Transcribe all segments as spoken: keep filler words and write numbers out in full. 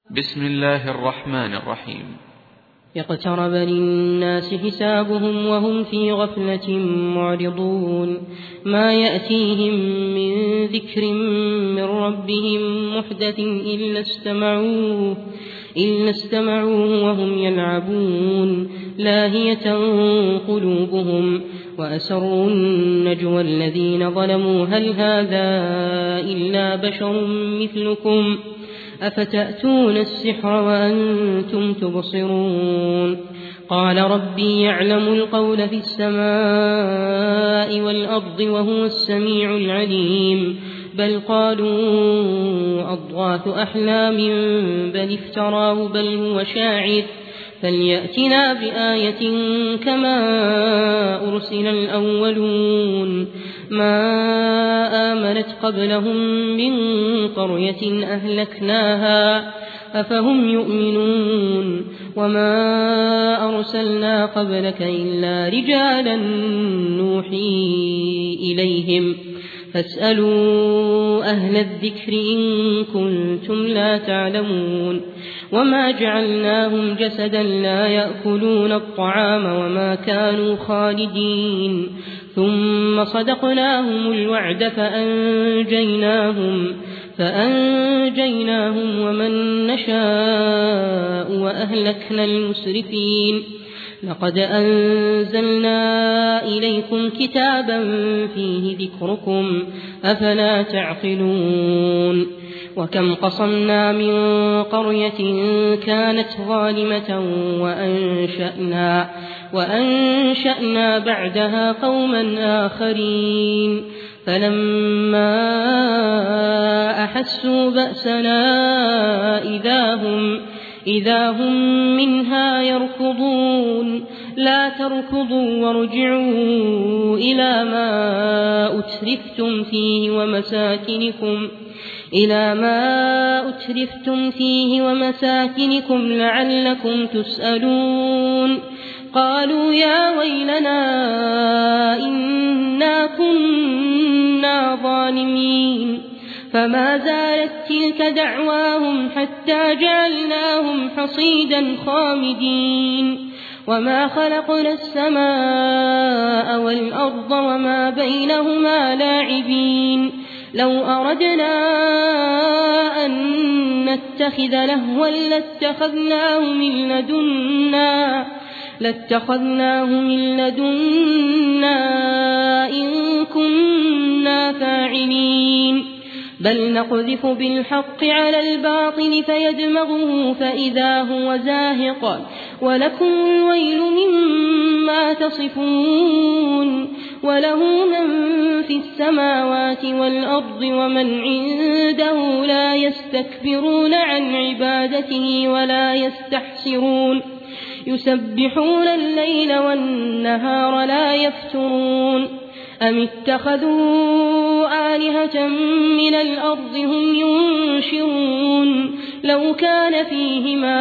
بسم الله الرحمن الرحيم. اقترب للناس حسابهم وهم في غفلة معرضون ما يأتيهم من ذكر من ربهم محدث إلا استمعوه, إلا استمعوه وهم يلعبون لاهية قلوبهم وأسروا النجوى الذين ظلموا هل هذا إلا بشر مثلكم أفتأتون السحر وأنتم تبصرون قال ربي يعلم القول في السماء والأرض وهو السميع العليم بل قالوا أضغاث أحلام بل افتراه بل هو شاعر فليأتنا بآية كما أرسل الأولون ما آمنت قبلهم من قرية أهلكناها أفهم يؤمنون وما أرسلنا قبلك إلا رجالا نوحي إليهم فاسألوا أهل الذكر إن كنتم لا تعلمون وما جعلناهم جسدا لا يأكلون الطعام وما كانوا خالدين ثم صدقناهم الوعد فأنجيناهم, فأنجيناهم ومن نشاء وأهلكنا المسرفين لقد أنزلنا إليكم كتابا فيه ذكركم أفلا تعقلون وكم قصمنا من قرية كانت ظالمة وأنشأنا, وأنشأنا بعدها قوما آخرين فلما أحسوا بأسنا إذا هم, إذا هم منها يركضون لا تركضوا وارجعوا إلى ما أترفتم فيه ومساكنكم إلى ما أترفتم فيه ومساكنكم لعلكم تسألون قالوا يا ويلنا إنا كنا ظالمين فما زالت تلك دعواهم حتى جعلناهم حصيدا خامدين وما خلقنا السماء والأرض وما بينهما لاعبين لو أردنا أن نتخذ لهوا لاتخذناه من لدنا لاتخذناه من لدنا إن كنا فاعلين بل نقذف بالحق على الباطل فيدمغه فإذا هو زاهق ولكم الويل مما تصفون وله من في السماوات والأرض ومن عنده لا يستكبرون عن عبادته ولا يستحسرون يسبحون الليل والنهار لا يفترون أم اتخذوا آلهة من الأرض هم ينشرون لو كان فيهما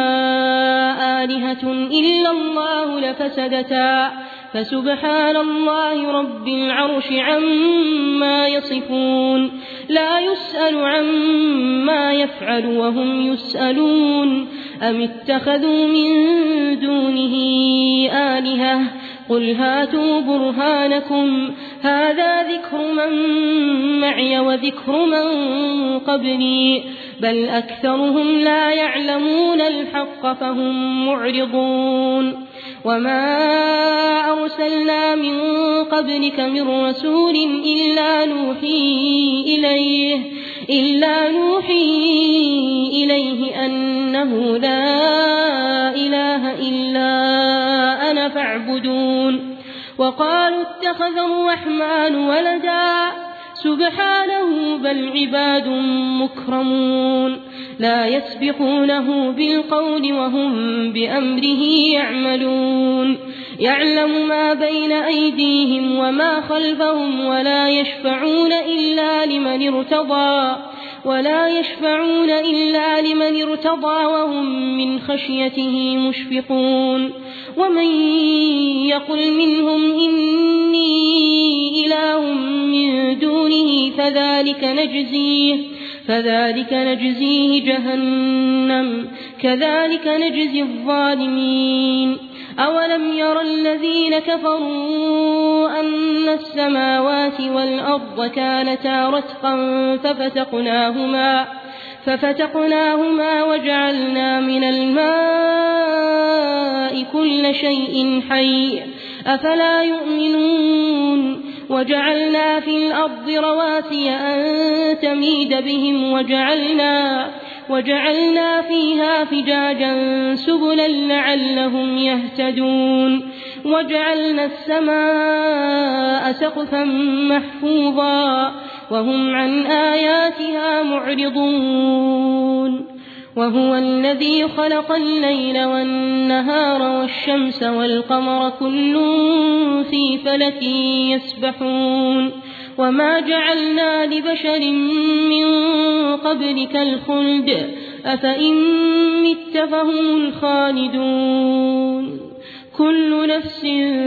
آلهة إلا الله لفسدتا فسبحان الله رب العرش عما يصفون لا يسأل عما يفعل وهم يسألون أم اتخذوا من دونه آلهة قل هاتوا برهانكم هذا ذكر من معي وذكر من قبلي بل أكثرهم لا يعلمون الحق فهم معرضون وما أرسلنا من قبلك من رسول إلا نوحي إليه, إلا نوحي إليه أنه لا إله إلا أنا فاعبدون وقالوا اتخذ الرحمن ولدا سبحانه بل عباد مكرمون لا يسبقونه بالقول وهم بأمره يعملون يعلم ما بين أيديهم وما خلفهم ولا يشفعون إلا لمن ارتضى ولا يشفعون إلا لمن ارتضى وهم من خشيته مشفقون ومن يقل منهم إني إله من دونه فذلك نجزيه فذلك نجزيه جهنم كذلك نجزي الظالمين. أولم ير الذين كفروا أن السماوات والأرض كانتا رتقا ففتقناهما ففتقناهما وجعلنا من الماء كل شيء حي أفلا يؤمنون. وجعلنا في الأرض رواسي أن تميد بهم وجعلنا, وجعلنا فيها فجاجا سبلا لعلهم يهتدون. وجعلنا السماء سقفا محفوظا وهم عن آياتها معرضون. وهو الذي خلق الليل والنهار والشمس والقمر كل في فلك يسبحون. وما جعلنا لبشر من قبلك الخلد أفإن مت فهم الخالدون. كل نفس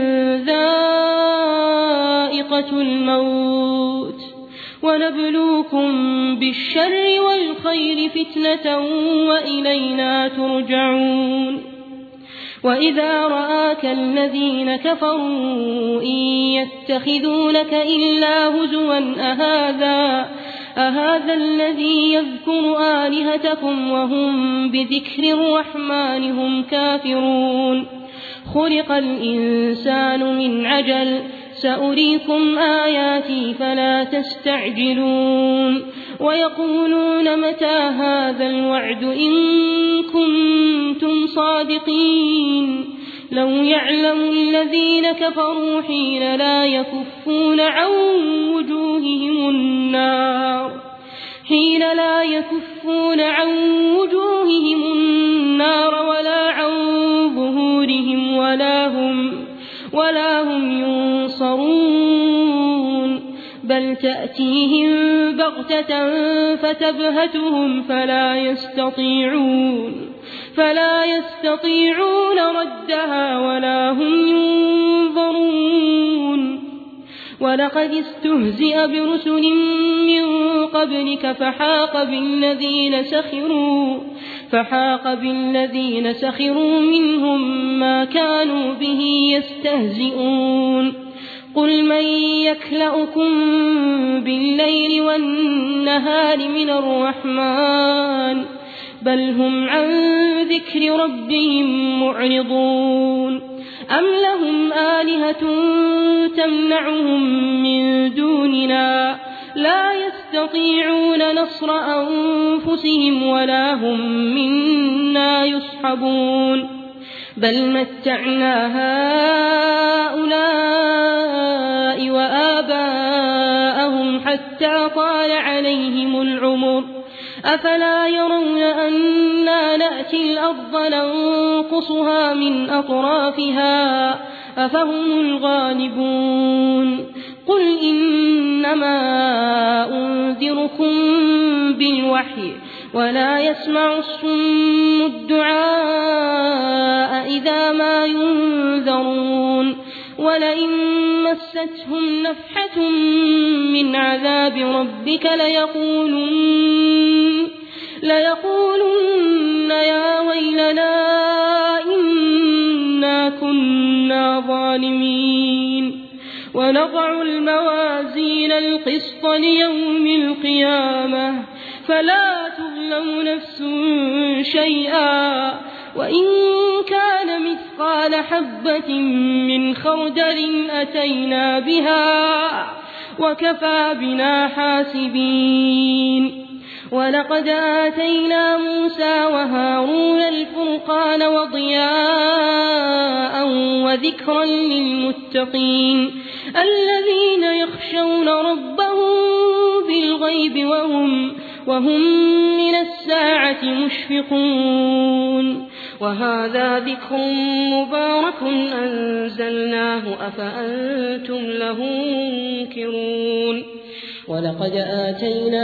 ذائقة الموت ونبلوكم بالشر والخير فتنة وإلينا ترجعون. وإذا رآك الذين كفروا إن يتخذونك إلا هزوا أهذا, أهذا الذي يذكر آلهتكم وهم بذكر الرحمن هم كافرون. خلق الإنسان من عجل سأريكم آياتي فلا تستعجلون. ويقولون متى هذا الوعد إن كنتم صادقين. لو يعلم الذين كفروا حين لا يكفون عن وجوههم النار حين لا يكفون عن وجوههم النار ولا عن ظهورهم ولا هم ولا هم ينصرون. بل تأتيهم بغتة فتبهتهم فلا يستطيعون فلا يستطيعون ردها ولا هم ينظرون. ولقد استهزئ برسل من قبلك فحاق بالذين سخروا فحاق بالذين سخروا منهم ما كانوا به يستهزئون. قل من يكلؤكم بالليل والنهار من الرحمن بل هم عن ذكر ربهم معرضون. أم لهم آلهة تمنعهم من دوننا لا يستطيعون نصر أنفسهم ولا هم منا يصحبون. بل متعنا هؤلاء وآباءهم حتى طال عليهم العمر أفلا يرون أنا نأتي الأرض ننقصها من أطرافها أفهم الغالبون. قل إنما أنذركم بالوحي ولا يسمع الصم الدعاء إذا ما ينذرون. ولئن مستهم نفحة من عذاب ربك ليقولن, ليقولن يا ويلنا إنا كنا ظالمين. ونضع الموازين القسط ليوم القيامة فلا تظلم نفس شيئا وإن كان مثقال حبة من خردل أتينا بها وكفى بنا حاسبين. ولقد آتينا موسى وهارون الفرقان وضياء وذكرا للمتقين الذين يخشون ربهم بالغيب وهم, وهم من الساعة مشفقون. وهذا ذكر مبارك أنزلناه أفأنتم له منكرون. ولقد آتينا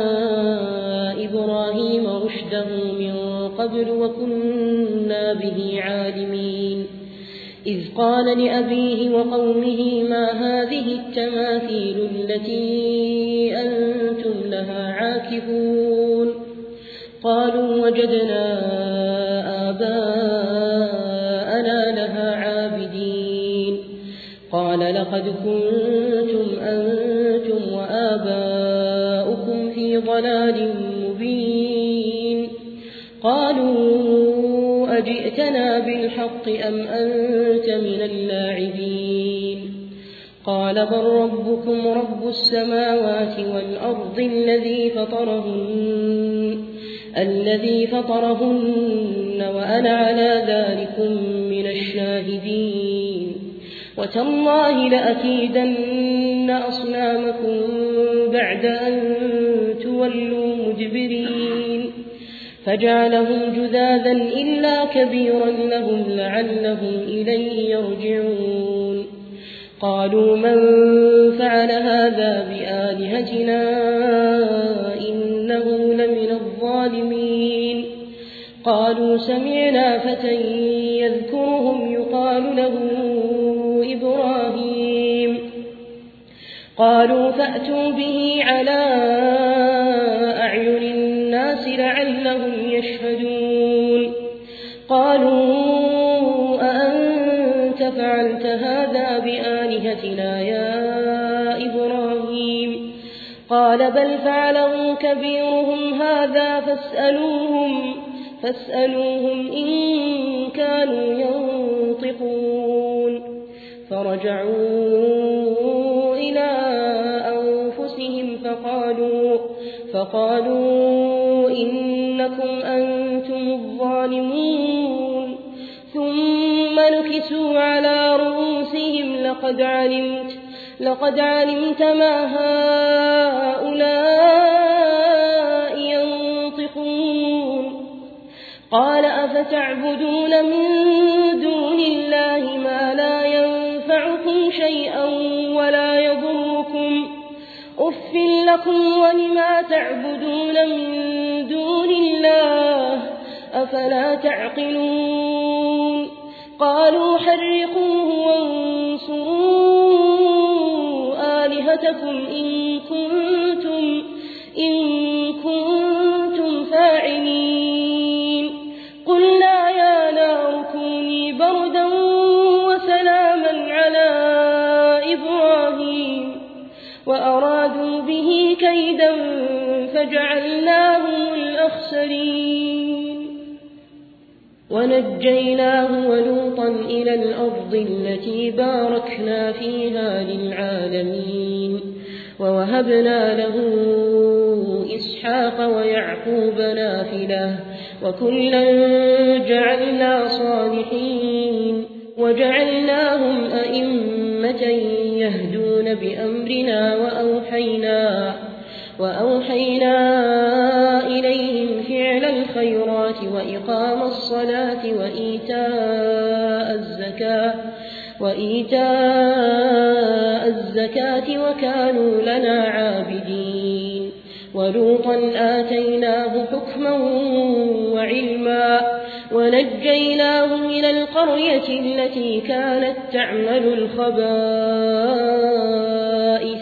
إبراهيم رشده من قبل وكنا به عالمين. إذ قال لأبيه وقومه ما هذه التماثيل التي أنتم لها عاكفون قالوا وجدنا آباءنا لها عابدين قال لقد كنتم أنتم وآباؤكم في ضلال مبين قالوا أجئتنا بالحق أم أنت من اللاعبين قال بل ربكم رب السماوات والأرض الذي فطرهن الذي فطرهن وأنا على ذلكم من الشاهدين وتالله لأكيدن أصنامكم بعد أن تولوا مدبرين فجعلهم جذاذا إلا كبيرا لهم لعلهم إليه يرجعون قالوا من فعل هذا بآلهتنا إنه لمن الظالمين قالوا سمعنا فتى يذكرهم يقال له إبراهيم قالوا فأتوا به على أعين الناس لعلهم يشهدون قالوا أأنت فعلت هذا بآلهتنا يا إبراهيم قال بل فعله كبيرهم هذا فاسألوهم, فاسألوهم إن كانوا ينطقون فرجعوا إلى أنفسهم فقالوا, فقالوا إنكم أنتم الظالمون ثم نكسوا على رؤوسهم لقد علمت, لقد علمت ما هؤلاء ينطقون قال أفتعبدون من دون الله ما لا ينفعكم شيئا ولا يضركم أف لكم ولما تعبدون من دون الله أفلا تعقلون قالوا حرقوه وانصروا آلهتكم إن كنتم, إن كنتم فاعلين قلنا يا نار كوني بردا وسلاما على إبراهيم وأرادوا به كيدا فجعلناهم الأخسرين ونجيناه ولوطا إلى الأرض التي باركنا فيها للعالمين ووهبنا له إسحاق ويعقوب نافلة وكلا جعلنا صالحين وجعلناهم أئمة يهدون بأمرنا وأوحينا, وأوحينا إليهم فعل الخيرات وإقام الصلاة وإيتاء الزكاة, وإيتاء الزكاة وكانوا لنا عابدين ولوطا آتيناه حكما وعلما ونجيناه من القرية التي كانت تعمل الخبائث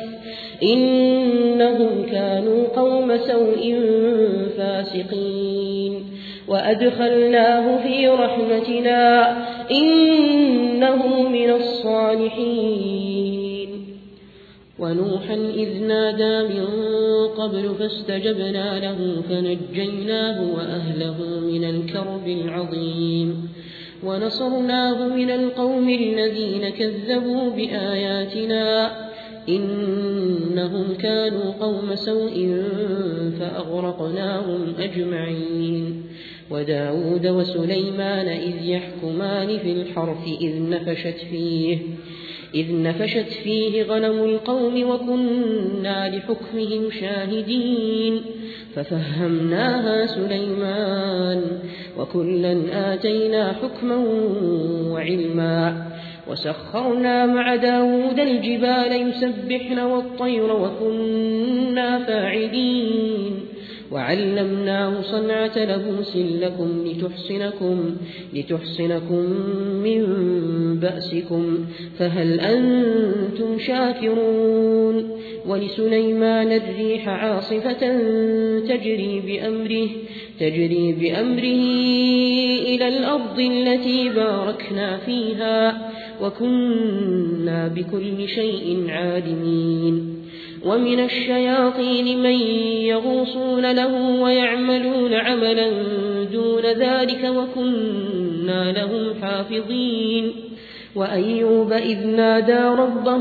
إنهم كانوا قوم سوء فاسقين وأدخلناه في رحمتنا إنه من الصالحين ونوحا إذ نادى من قبل فاستجبنا له فنجيناه وأهله من الكرب العظيم ونصرناه من القوم الذين كذبوا بآياتنا إنهم كانوا قوم سوء فأغرقناهم أجمعين وداود وسليمان إذ يحكمان في الحرث إذ نفشت فيه إذ نفشت فيه غنم القوم وكنا لحكمهم شاهدين ففهمناها سليمان وكلا آتينا حكما وعلما وسخرنا مع داود الجبال يسبحن والطير وكنا فاعلين وعلمناه صنعة لبوس لكم لتحصنكم, لتحصنكم من بأسكم فهل أنتم شاكرون ولسليمان الريح عاصفة تجري بأمره, تجري بأمره إلى الأرض التي باركنا فيها وكنا بكل شيء عالمين ومن الشياطين من يغوصون له ويعملون عملا دون ذلك وكنا لهم حافظين وأيوب إذ نادى ربه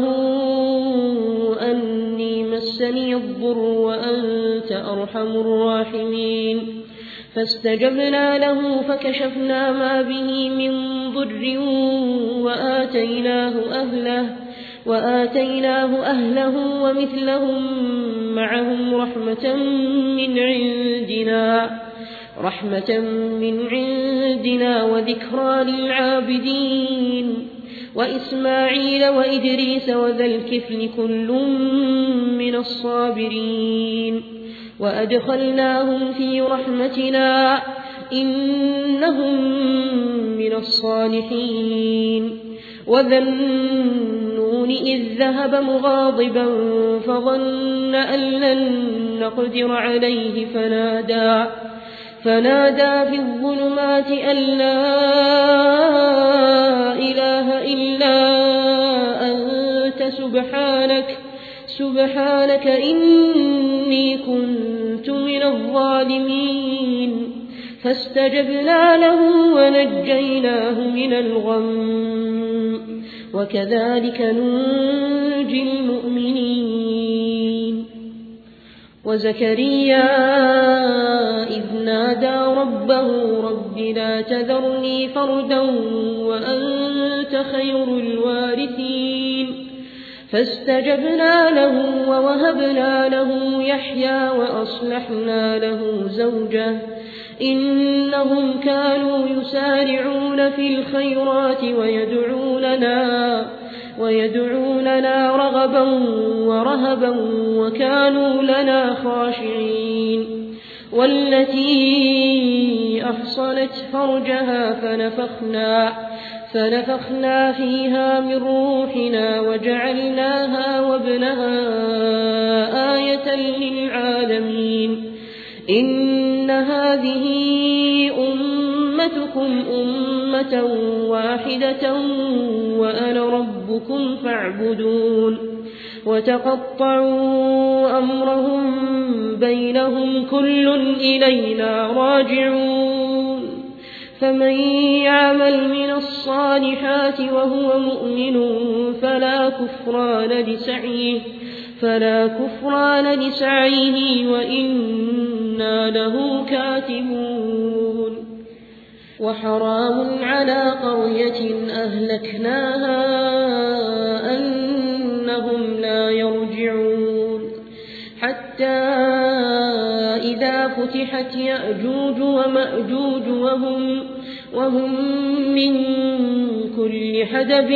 أني مسني الضر وأنت أرحم الراحمين فاستجبنا له فكشفنا ما به من ضر وآتيناه أهله, وآتيناه أهله ومثلهم معهم رحمة من عندنا, رحمة من عندنا وذكرى للعابدين وإسماعيل وإدريس وذا الكفل كل من الصابرين وأدخلناهم في رحمتنا إنهم من الصالحين وذا النون إذ ذهب مغاضبا فظن أن لن نقدر عليه فنادى, فنادى في الظلمات أن لا إله إلا أنت سبحانك, سبحانك إني كنت من الظالمين فاستجبنا له ونجيناه من الغم وكذلك ننجي المؤمنين وزكريا إذ نادى ربه رب لا تذرني فردا وأنت خير الوارثين فاستجبنا له ووهبنا له يحيى وأصلحنا له زوجه إنهم كانوا يسارعون في الخيرات ويدعوننا, ويدعوننا رغبا ورهبا وكانوا لنا خاشعين والتي أحصنت فرجها فنفخنا, فنفخنا فيها من روحنا وجعلناها وابنها آية للعالمين إن هذه أمتكم أمة واحدة وأنا ربكم فاعبدون وتقطعوا أمرهم بينهم كل إلينا راجعون فمن يعمل من الصالحات وهو مؤمن فلا كفران لسعيه, فلا كفران لسعيه وإنا له كاتبون وحرام على قرية أهلكناها أنهم لا يرجعون حتى إذا فتحت يأجوج ومأجوج وهم, وهم من كل حدب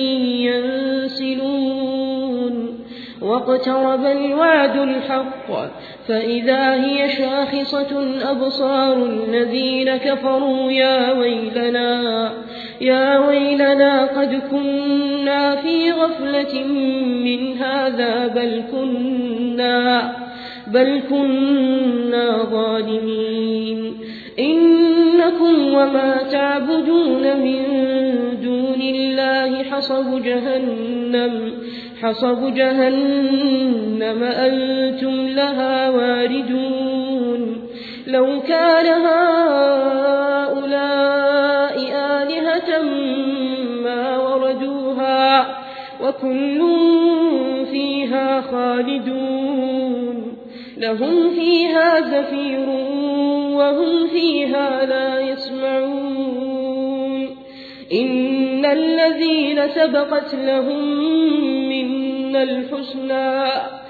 ينسلون واقترب الوعد الحق فإذا هي شاخصة أبصار الذين كفروا يا ويلنا, يا ويلنا قد كنا في غفلة من هذا بل كنا, بل كنا ظالمين إنكم وما تعبدون من دون الله حصب جهنم, حصب جهنم أنتم لها واردون لو كان هؤلاء آلهة ما وردوها وكل فيها خالدون لهم فيها زفير وهم فيها لا يسمعون إن الذين سبقت لهم منا الحسنى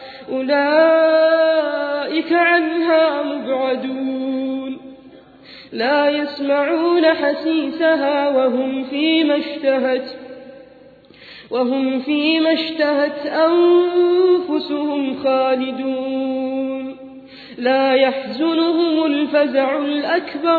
أولئك عنها مبعدون لا يسمعون حسيسها وهم فيما اشتهت وهم فيما اشتهت أنفسهم خالدون لا يحزنهم الفزع الأكبر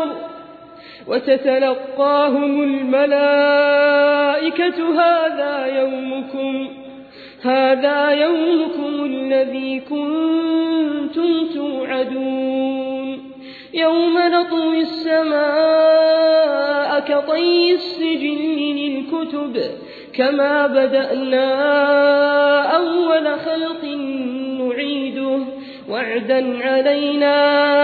وتتلقاهم الملائكة هذا يومكم هذا يومكم الذي كنتم توعدون يوم نطوي السماء كطي السجل للكتب كما بدأنا أول خلق نعيده وعدا علينا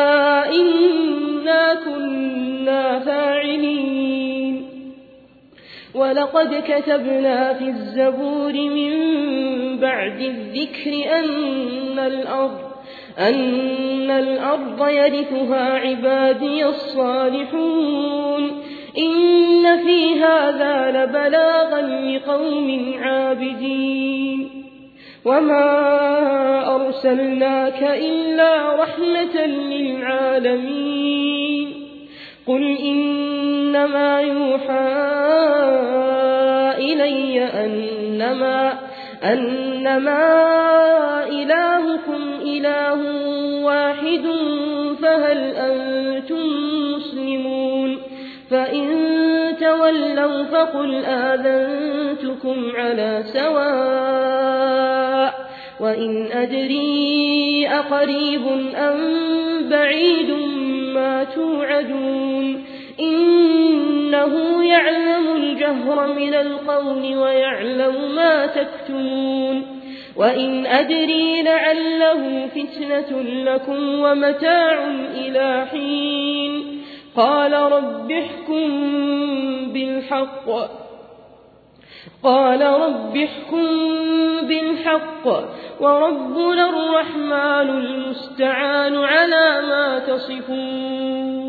إنا كنا فاعلين ولقد كتبنا في الزبور من بعد الذكر أن الأرض أن الأرض يرثها عبادي الصالحون إن في هذا لبلاغا لقوم عابدين وما أرسلناك إلا رحمة للعالمين قل إنما يوحى إلي أنما, أنما إلهكم إله واحد فهل أنتم مسلمون فإن تولوا فقل آذنتكم على سواء وإن أدري أقريب أم بعيد ما توعدون إنه يعلم الجهر من القول ويعلم ما تكتمون وإن أدري لعله فتنة لكم ومتاع إلى حين قال رب احكم بالحق قال رب احكم بالحق وربنا الرحمن المستعان على ما تصفون